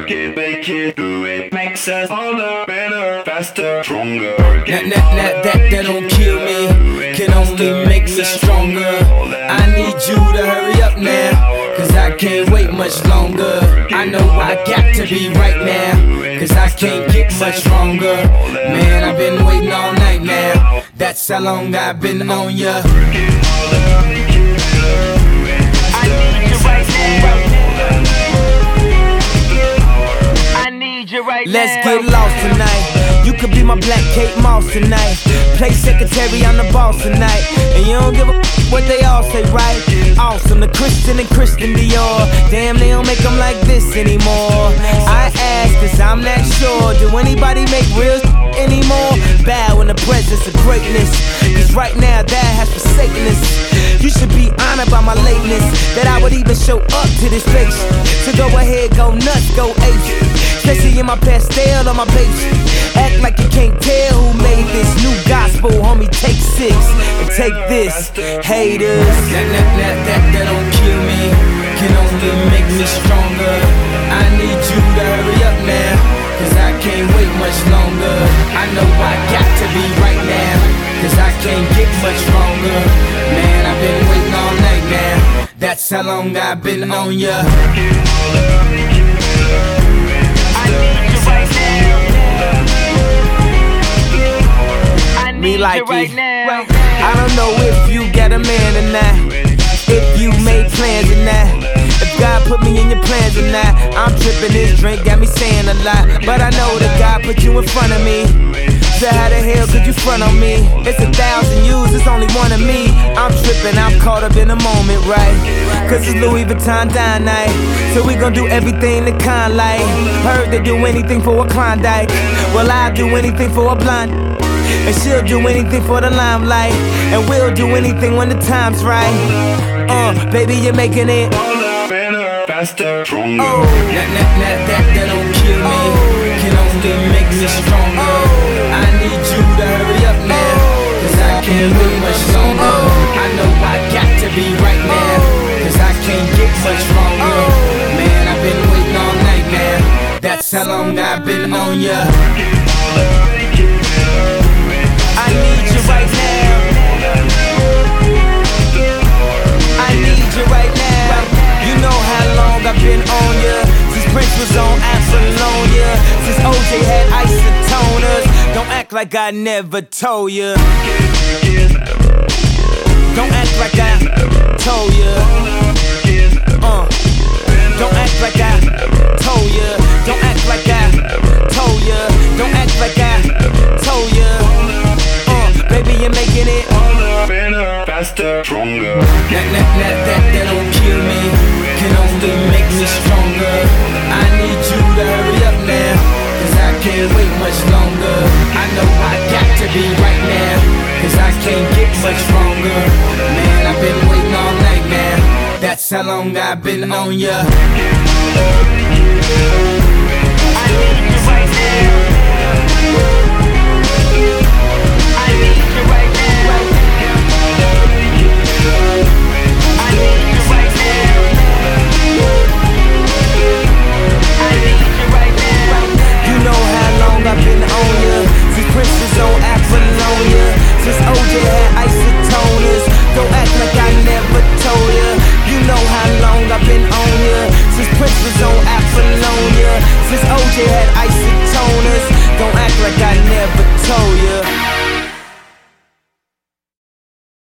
work it, make it, do it. Makes us harder, better, faster, stronger. That don't kill me, can only make me stronger. I need you to hurry up now, cause I can't wait much longer. I know I got to be right now, cause I can't get much stronger. Man, I've been waiting all night now, that's how long I've been on ya. I need you right now. I need you right now. Let's get lost tonight. You could be my black Kate Moss tonight. Play secretary, I'm the boss tonight. And you don't give a what they all say, right? Awesome, the Christian and Christian Dior. Damn, they don't make them like this anymore. I ask, cause I'm not sure. Do anybody make real anymore? Bow in the presence of greatness, cause right now that has forsaken us. You should be honored by my lateness, that I would even show up to this place. So go ahead, go nuts, go ape. Especially in my pastel on my page. Act like you can't tell who made this new gospel, homie. Take 6 and take this, haters. That don't kill me, can only make me stronger. I need you to hurry up now, cause I can't wait much longer. I know I got to be right now, cause I can't get much stronger. Man, I've been waiting all night now, that's how long I've been on ya. Me like right it. now. I don't know if you got a man or not, if you made plans or not, if God put me in your plans or not. I'm tripping, this drink got me saying a lot, but I know that God put you in front of me. So how the hell could you front on me? It's 1,000 yous, it's only one of me. I'm tripping, I'm caught up in the moment, right? Cause it's Louis Vuitton dine night, so we gon' do everything the kind like. Heard they do anything for a Klondike, well I'll do anything for a blonde. And she'll do anything for the limelight, and we'll do anything when the time's right. Baby, you're making it Harder, better, faster, stronger. that don't kill me, can only make me stronger. I need you to hurry up now, cause I can't wait much longer. I know I got to be right now, cause I can't get much stronger. Man, I've been waiting all night now, that's how long I've been on ya. I need you right now, I need you right now. You know how long I've been on ya, since Prince was on Apollonia, since OJ had isotoners. Don't act like I never told ya, don't act like I told ya. Don't act like I told ya, don't act like I told ya, don't act like I told ya. Baby, you're making it Harder, better, faster, stronger. That don't kill me, can only make me stronger. I need you to hurry up now, cause I can't wait much longer. I know I got to be right now, cause I can't get much stronger. Man, I've been waiting all night now, that's how long I've been on ya.